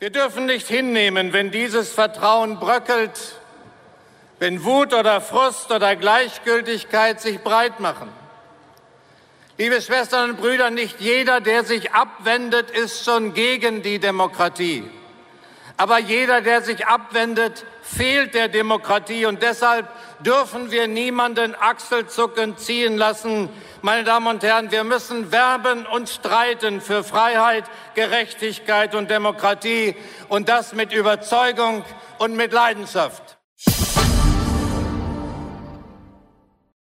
Wir dürfen nicht hinnehmen, wenn dieses Vertrauen bröckelt, wenn Wut oder Frust oder Gleichgültigkeit sich breit machen. Liebe Schwestern und Brüder, nicht jeder, der sich abwendet, ist schon gegen die Demokratie. Aber jeder, der sich abwendet, fehlt der Demokratie. Und deshalb dürfen wir niemanden achselzuckend ziehen lassen. Meine Damen und Herren, wir müssen werben und streiten für Freiheit, Gerechtigkeit und Demokratie. Und das mit Überzeugung und mit Leidenschaft.